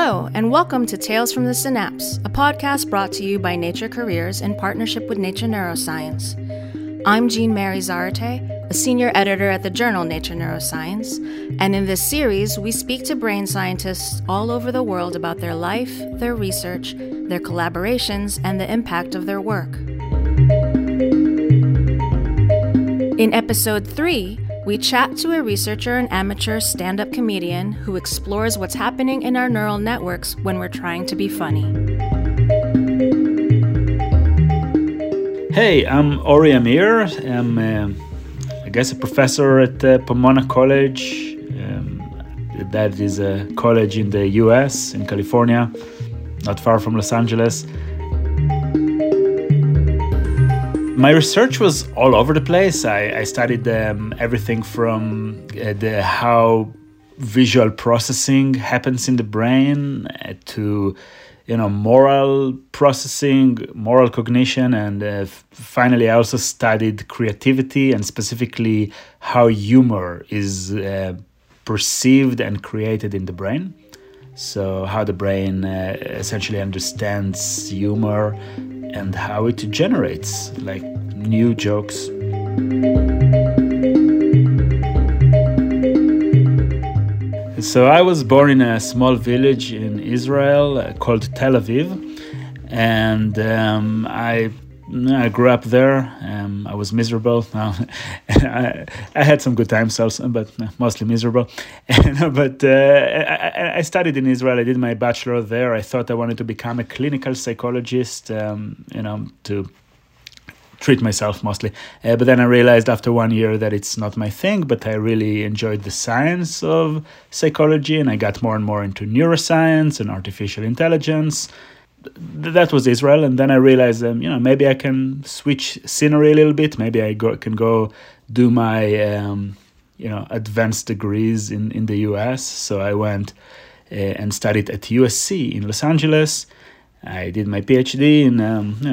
Hello, and welcome to Tales from the Synapse, a podcast brought to you by Nature Careers in partnership with Nature Neuroscience. I'm Jean Mary Zarate, a senior editor at the journal Nature Neuroscience, and in this series, we speak to brain scientists all over the world about their life, their research, their collaborations, and the impact of their work. In episode 3, we chat to a researcher and amateur stand-up comedian who explores what's happening in our neural networks when we're trying to be funny. Hey, I'm Ori Amir. I'm, a professor at Pomona College. That is a college in the US, in California, not far from Los Angeles. My research was all over the place. I studied everything from how visual processing happens in the brain to moral processing, moral cognition, and finally I also studied creativity and specifically how humor is perceived and created in the brain. So how the brain essentially understands humor and how it generates like new jokes. So I was born in a small village in Israel called Tel Aviv, and I grew up there. I was miserable. I had some good times also, but mostly miserable. But I studied in Israel. I did my bachelor there. I thought I wanted to become a clinical psychologist, to treat myself mostly. But then I realized after 1 year that it's not my thing, but I really enjoyed the science of psychology, and I got more and more into neuroscience and artificial intelligence. That was Israel, and then I realized, maybe I can switch scenery a little bit. Maybe I can go do my, advanced degrees in the U.S. So I went and studied at USC in Los Angeles. I did my PhD in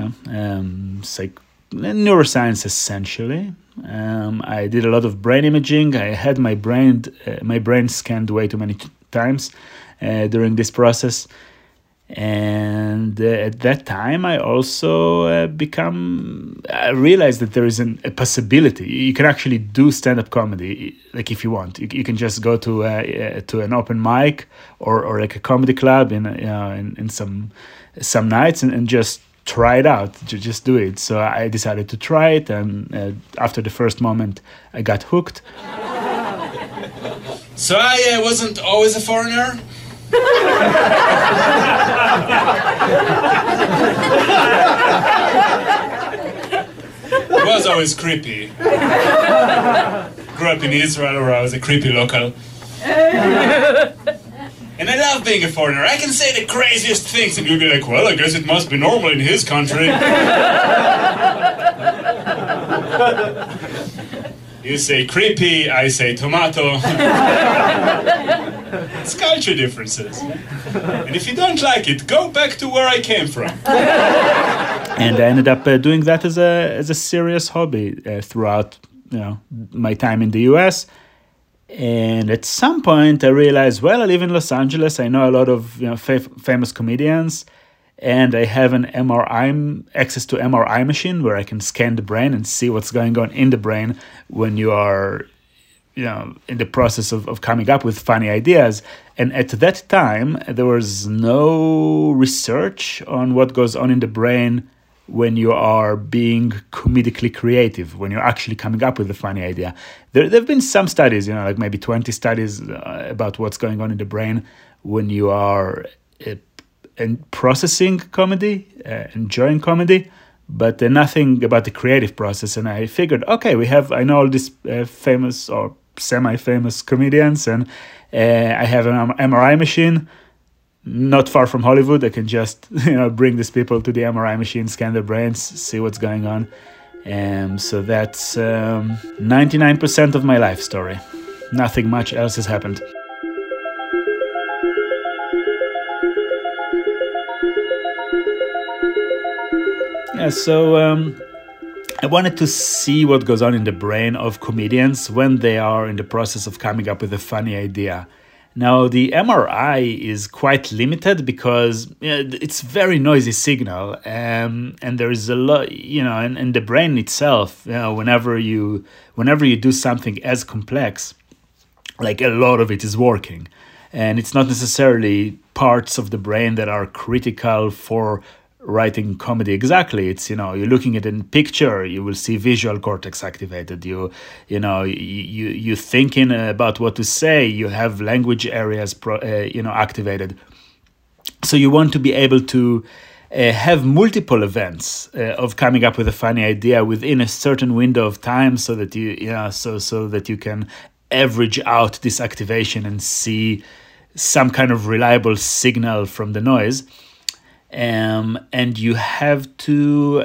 neuroscience, essentially. I did a lot of brain imaging. I had my brain scanned way too many times during this process. And at that time, I also I realized that there is a possibility. You can actually do stand-up comedy, like if you want. You can just go to an open mic or like a comedy club in some nights and just try it out. Just do it. So I decided to try it, and after the first moment, I got hooked. So I wasn't always a foreigner. It was always creepy. Grew up in Israel where I was a creepy local. And I love being a foreigner. I can say the craziest things and you'll be like, well, I guess it must be normal in his country. You say creepy, I say tomato. It's culture differences. And if you don't like it, go back to where I came from. And I ended up doing that as a serious hobby throughout my time in the US. And at some point I realized, well, I live in Los Angeles. I know a lot of famous comedians. And I have access to MRI machine where I can scan the brain and see what's going on in the brain when you are, in the process of coming up with funny ideas. And at that time, there was no research on what goes on in the brain when you are being comedically creative, when you're actually coming up with a funny idea. There have been some studies, like maybe 20 studies about what's going on in the brain when you are and processing comedy, enjoying comedy, but nothing about the creative process. And I figured, okay, I know all these famous or semi-famous comedians, and I have an MRI machine not far from Hollywood. I can just bring these people to the MRI machine, scan their brains, see what's going on. So that's 99% of my life story. Nothing much else has happened. Yeah, so I wanted to see what goes on in the brain of comedians when they are in the process of coming up with a funny idea. Now, the MRI is quite limited because it's very noisy signal, and there is a lot, and the brain itself, whenever you do something as complex, like a lot of it is working, and it's not necessarily parts of the brain that are critical for writing comedy exactly. It's, you're looking at a picture, you will see visual cortex activated. You thinking about what to say, you have language areas activated. So you want to be able to have multiple events of coming up with a funny idea within a certain window of time, so that so that you can average out this activation and see some kind of reliable signal from the noise. And you have to,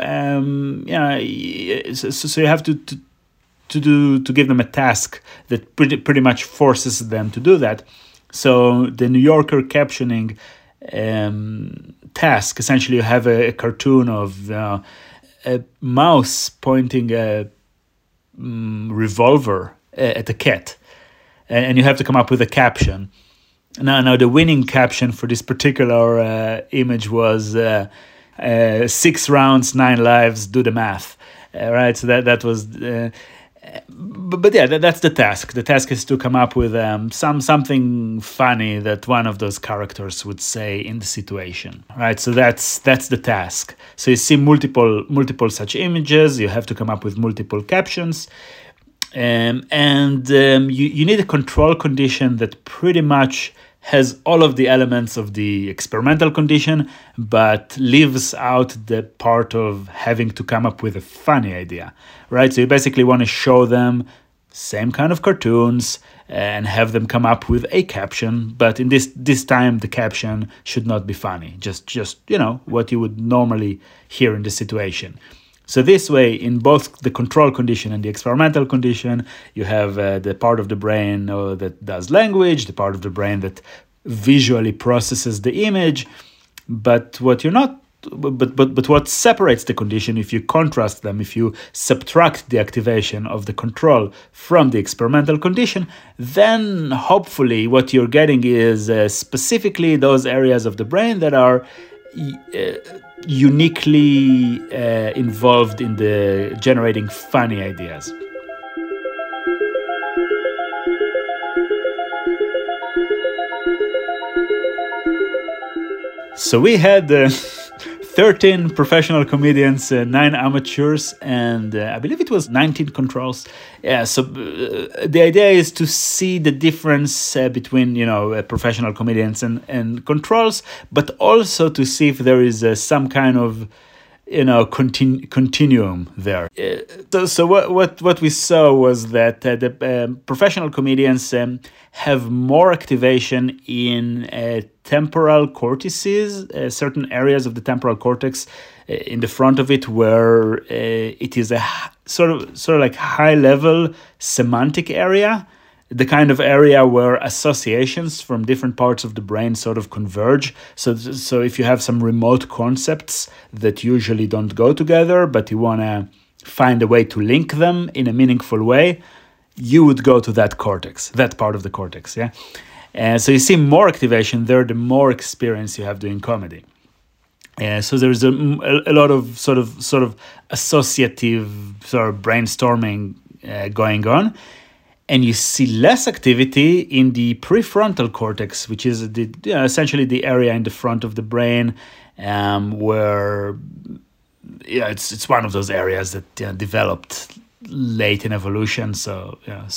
so you have to give them a task that pretty much forces them to do that. So the New Yorker captioning task, essentially, you have a cartoon of a mouse pointing a revolver at a cat, and you have to come up with a caption. Now, the winning caption for this particular image was 6 rounds, 9 lives, do the math. Right, so that was... But yeah, that's the task. The task is to come up with something funny that one of those characters would say in the situation. Right, so that's the task. So you see multiple such images. You have to come up with multiple captions. You need a control condition that pretty much has all of the elements of the experimental condition, but leaves out the part of having to come up with a funny idea, right? So you basically want to show them same kind of cartoons and have them come up with a caption, but in this time the caption should not be funny, just what you would normally hear in the situation. So this way, in both the control condition and the experimental condition, you have the part of the brain that does language, the part of the brain that visually processes the image. But what what separates the condition, if you contrast them, if you subtract the activation of the control from the experimental condition, then hopefully what you're getting is specifically those areas of the brain that are uniquely involved in the generating funny ideas. So we had 13 professional comedians, 9 amateurs, and I believe it was 19 controls. Yeah, so the idea is to see the difference between, professional comedians and controls, but also to see if there is some kind of, continuum there. So what we saw was that the professional comedians have more activation in temporal cortices, certain areas of the temporal cortex in the front of it, where it is a sort of like high level semantic area, the kind of area where associations from different parts of the brain sort of converge. So if you have some remote concepts that usually don't go together, but you want to find a way to link them in a meaningful way, you would go to that cortex, that part of the cortex, yeah? And so you see more activation there, the more experience you have doing comedy. So there's a lot of sort of associative sort of brainstorming going on. And you see less activity in the prefrontal cortex, which is essentially the area in the front of the brain, where it's one of those areas that developed late in evolution. So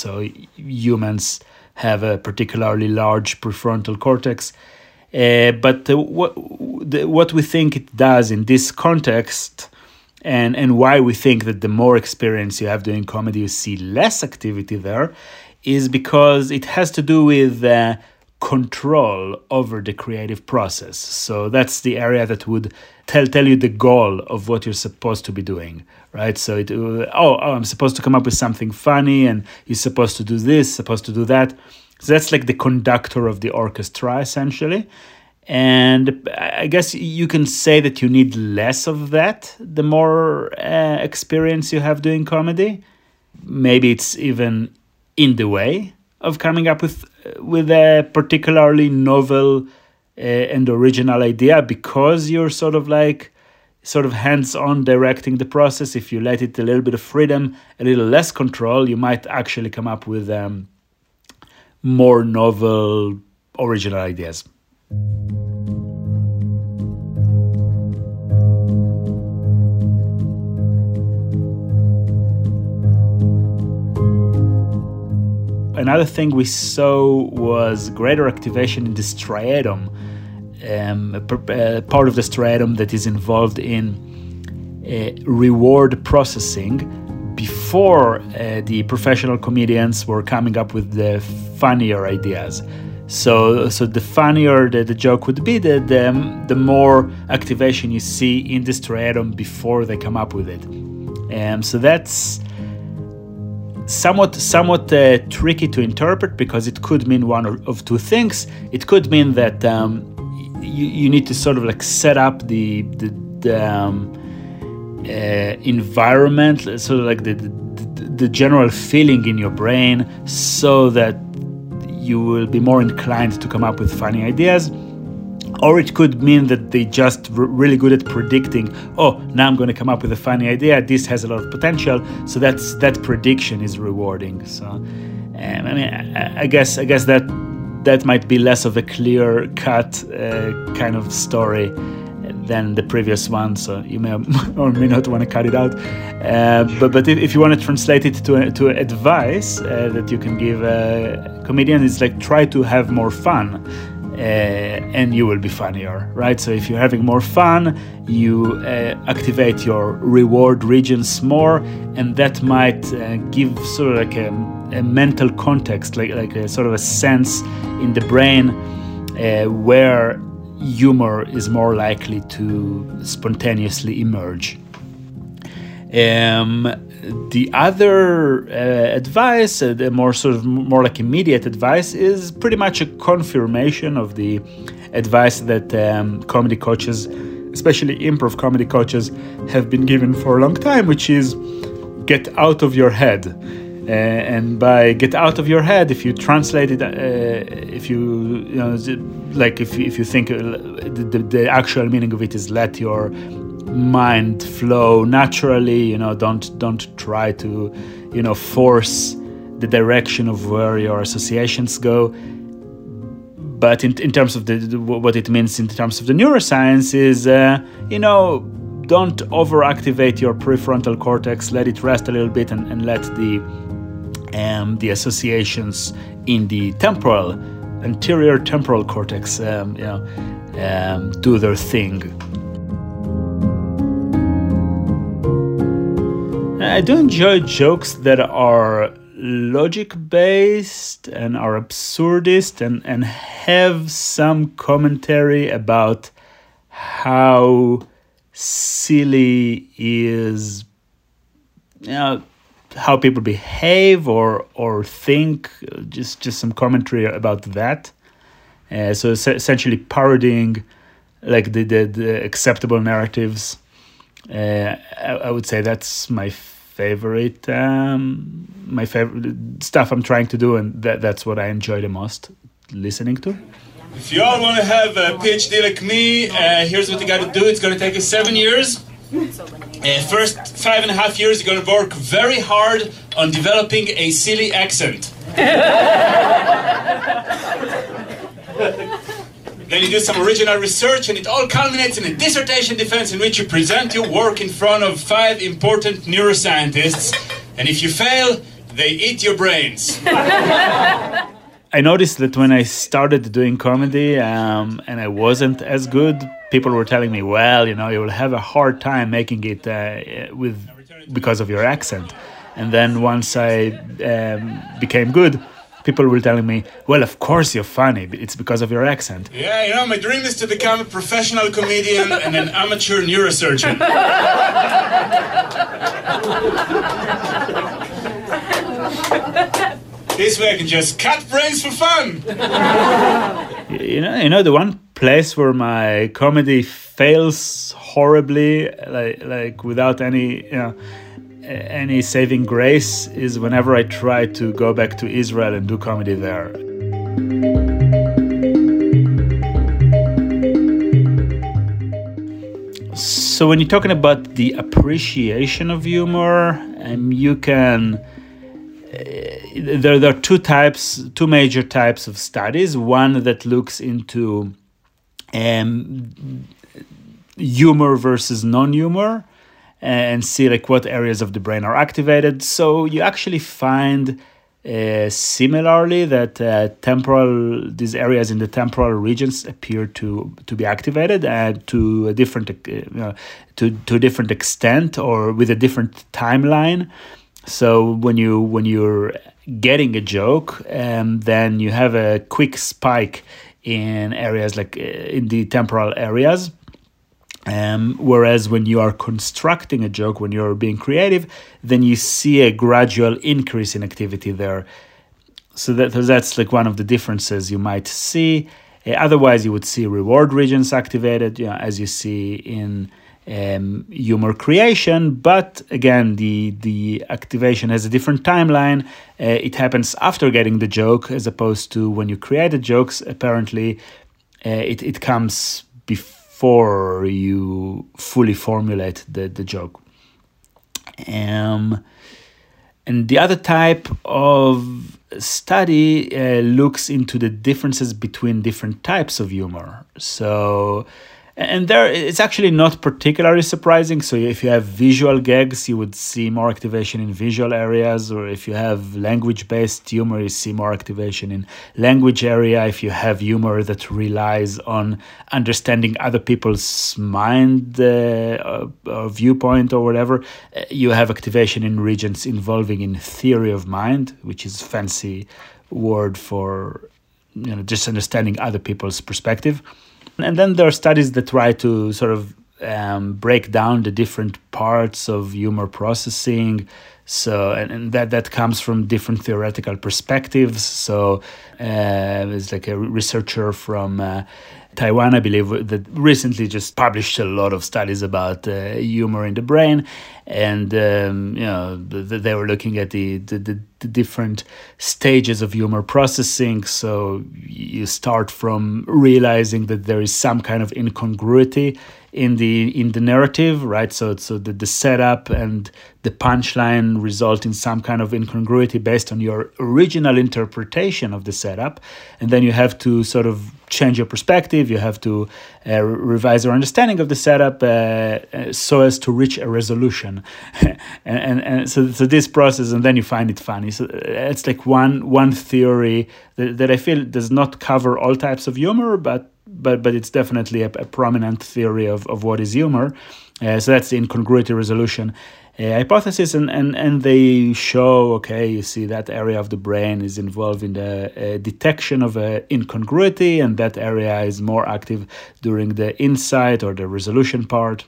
humans have a particularly large prefrontal cortex. But what we think it does in this context, and why we think that the more experience you have doing comedy, you see less activity there, is because it has to do with control over the creative process. So that's the area that would tell you the goal of what you're supposed to be doing, right? So I'm supposed to come up with something funny, and you're supposed to do this, supposed to do that. So that's like the conductor of the orchestra, essentially. And I guess you can say that you need less of that the more experience you have doing comedy. Maybe it's even in the way coming up with a particularly novel and original idea, because you're sort of hands-on directing the process. If you let it a little bit of freedom, a little less control, you might actually come up with more novel, original ideas. Another thing we saw was greater activation in the striatum, part of the striatum that is involved in reward processing before the professional comedians were coming up with the funnier ideas. So the funnier the joke would be, the more activation you see in the striatum before they come up with it. So that's somewhat tricky to interpret, because it could mean one of two things. It could mean that you need to sort of like set up the environment, sort of like the general feeling in your brain, so that you will be more inclined to come up with funny ideas. Or it could mean that they just really good at predicting, now I'm going to come up with a funny idea, this has a lot of potential, so that prediction is rewarding. So I guess that might be less of a clear-cut kind of story than the previous one, so you may or may not want to cut it out. But if you want to translate it to advice that you can give a comedian, it's like, try to have more fun. And you will be funnier, right? So if you're having more fun, you activate your reward regions more, and that might give sort of like a mental context, like a sort of a sense in the brain where humor is more likely to spontaneously emerge. The other advice, the more like immediate advice, is pretty much a confirmation of the advice that comedy coaches, especially improv comedy coaches, have been given for a long time, which is get out of your head. And by get out of your head, if you translate it, if you think the actual meaning of it is let your mind flow naturally, don't try to force the direction of where your associations go. But in terms of what it means in terms of the neuroscience is don't overactivate your prefrontal cortex, let it rest a little bit, and let the associations in the anterior temporal cortex do their thing. I do enjoy jokes that are logic-based and are absurdist and have some commentary about how silly is, how people behave or think, just some commentary about that. So essentially parodying like the acceptable narratives. I would say that's my favorite stuff I'm trying to do, and that's what I enjoy the most listening to. If you all want to have a PhD like me, here's what you got to do. It's going to take you 7 years. First 5.5 years, you're going to work very hard on developing a silly accent. Then you do some original research, and it all culminates in a dissertation defense in which you present your work in front of 5 important neuroscientists, and if you fail, they eat your brains. I noticed that when I started doing comedy and I wasn't as good, people were telling me, well, you will have a hard time making it because of your accent. And then once I became good, people were telling me, well, of course you're funny, but it's because of your accent. Yeah, my dream is to become a professional comedian and an amateur neurosurgeon. This way I can just cut brains for fun. The one place where my comedy fails horribly, like without any, any saving grace is whenever I try to go back to Israel and do comedy there. So when you're talking about the appreciation of humor, you can... There are two major types of studies. One that looks into humor versus non-humor and see like what areas of the brain are activated. So you actually find similarly that these areas in the temporal regions appear to be activated to a different to a different extent or with a different timeline. So when you're getting a joke, then you have a quick spike in areas like in the temporal areas. Whereas when you are constructing a joke, when you're being creative, then you see a gradual increase in activity there. So that's like one of the differences you might see. Otherwise, you would see reward regions activated, as you see in humor creation. But again, the activation has a different timeline. It happens after getting the joke, as opposed to when you created jokes. Apparently, it comes before you fully formulate the joke. And the other type of study looks into the differences between different types of humor. So, and there it's actually not particularly surprising. So if you have visual gags, you would see more activation in visual areas, or if you have language-based humor, you see more activation in language area. If you have humor that relies on understanding other people's mind or viewpoint or whatever, you have activation in regions involving in theory of mind, which is a fancy word for just understanding other people's perspective. And then there are studies that try to sort of break down the different parts of humor processing. So, and that comes from different theoretical perspectives. So, there's like a researcher from Taiwan, I believe, that recently just published a lot of studies about humor in the brain, and they were looking at the different stages of humor processing. So you start from realizing that there is some kind of incongruity in the narrative, right? So the setup and the punchline result in some kind of incongruity based on your original interpretation of the setup, and then you have to sort of change your perspective. You have to revise your understanding of the setup so as to reach a resolution, and so this process, and then you find it funny. So it's like one theory that I feel does not cover all types of humor, but it's definitely a prominent theory of what is humor. So that's the incongruity resolution hypothesis, and they show, okay, you see that area of the brain is involved in the detection of incongruity, and that area is more active during the insight or the resolution part.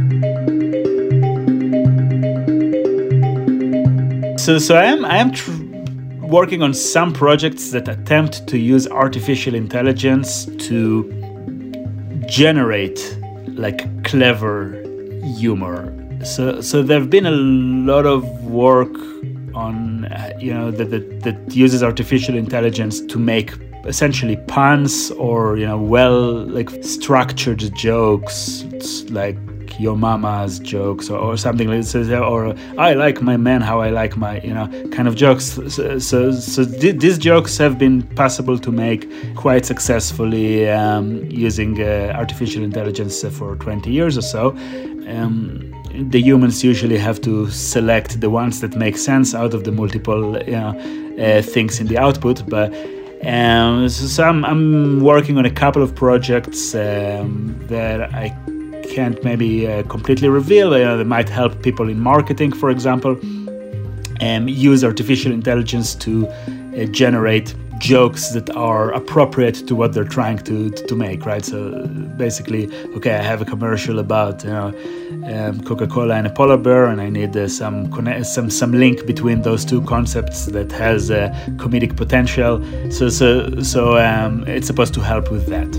So I am working on some projects that attempt to use artificial intelligence to generate like clever humor. So there have been a lot of work on that uses artificial intelligence to make essentially puns or structured jokes, like your mama's jokes or something like this, or I like my man how I like my kind of jokes. So these jokes have been possible to make quite successfully using artificial intelligence for 20 years or so. The humans usually have to select the ones that make sense out of the multiple things in the output, but so I'm working on a couple of projects that I can't maybe completely reveal. They might help people in marketing, for example, use artificial intelligence to generate jokes that are appropriate to what they're trying to make, right? So basically, okay, I have a commercial about Coca-Cola and a polar bear, and I need some link between those two concepts that has comedic potential. So it's supposed to help with that.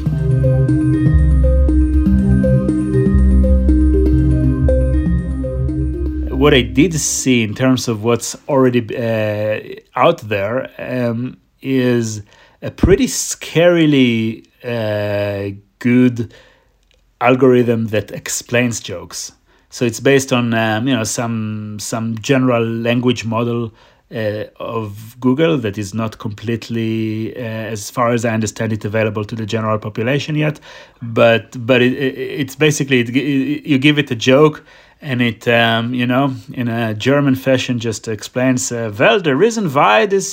what I did see in terms of what's already out there is a pretty scarily good algorithm that explains jokes. So it's based on some general language model of Google that is not completely, as far as I understand it, available to the general population yet. But it's basically you give it a joke, and it in a German fashion just explains. Well, the reason why this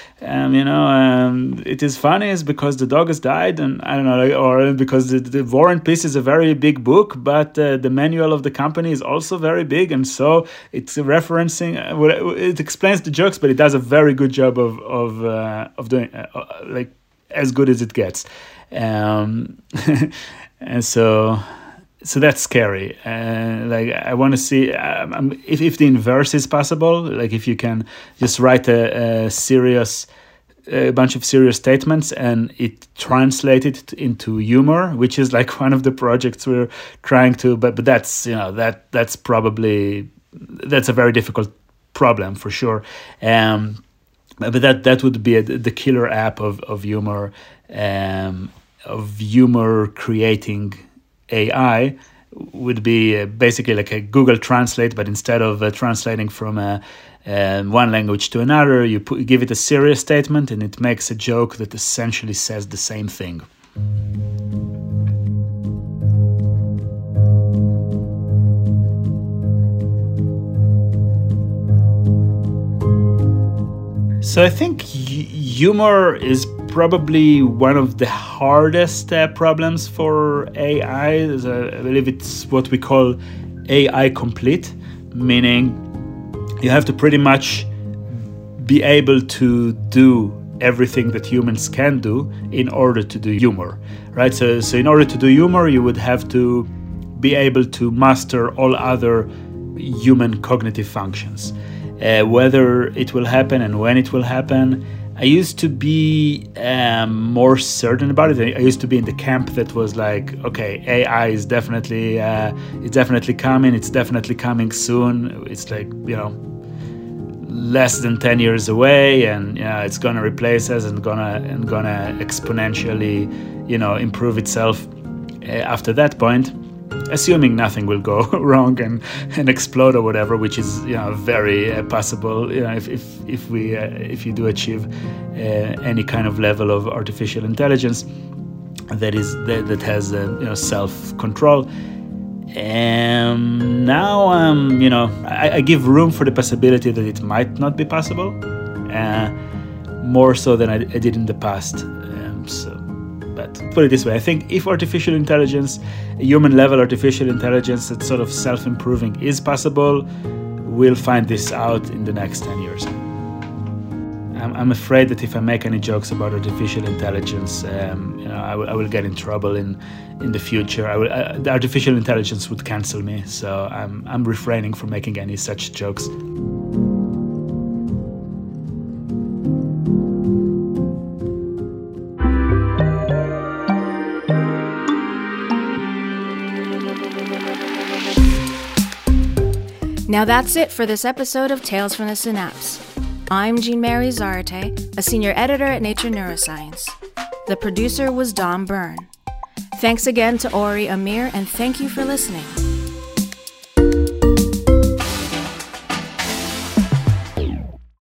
it is funny is because the dog has died, and I don't know, or because the War and Peace is a very big book, but the manual of the company is also very big, and so it's referencing. It explains the jokes, but it does a very good job of doing like as good as it gets, and so that's scary. Like I want to see if the inverse is possible. Like if you can just write a bunch of serious statements and it translate it into humor, which is like one of the projects we're trying to. But that's that's probably a very difficult problem for sure. But that would be the killer app of humor, creating AI would be basically like a Google Translate, but instead of translating from one language to another, you give it a serious statement and it makes a joke that essentially says the same thing. So I think humor is probably one of the hardest problems for AI. I believe it's what we call AI complete, meaning you have to pretty much be able to do everything that humans can do in order to do humor, right? So in order to do humor, you would have to be able to master all other human cognitive functions. Whether it will happen and when it will happen, I used to be more certain about it. I used to be in the camp that was like, okay, AI is definitely coming. It's definitely coming soon. It's like, less than 10 years away, and it's gonna replace us and gonna exponentially, improve itself after that point. Assuming nothing will go wrong and explode or whatever, which is very possible. If you do achieve any kind of level of artificial intelligence that has self-control. Now I give room for the possibility that it might not be possible, more so than I did in the past. But put it this way, I think if artificial intelligence, human-level artificial intelligence that's sort of self-improving is possible, we'll find this out in the next 10 years. I'm afraid that if I make any jokes about artificial intelligence, I will get in trouble in the future. The artificial intelligence would cancel me, so I'm refraining from making any such jokes. Now that's it for this episode of Tales from the Synapse. I'm Jean-Mary Zarate, a senior editor at Nature Neuroscience. The producer was Dom Byrne. Thanks again to Ori Amir, and thank you for listening.